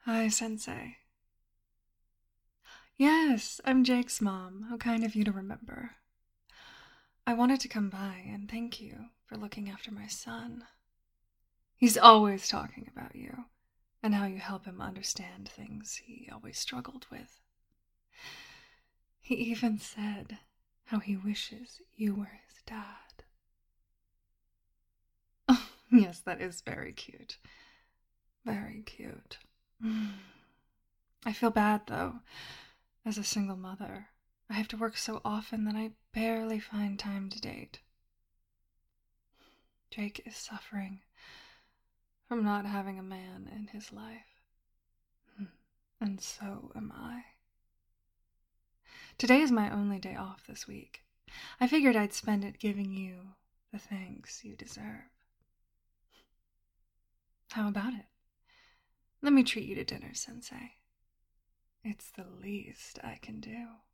Hi, Sensei. Yes, I'm Jake's mom. How kind of you to remember. I wanted to come by and thank you for looking after my son. He's always talking about you and how you help him understand things he always struggled with. He even said how he wishes you were his dad. Oh, yes, that is very cute. Very cute. I feel bad, though. As a single mother, I have to work so often that I barely find time to date. Jake is suffering from not having a man in his life. And so am I. Today is my only day off this week. I figured I'd spend it giving you the thanks you deserve. How about it? Let me treat you to dinner, Sensei. It's the least I can do.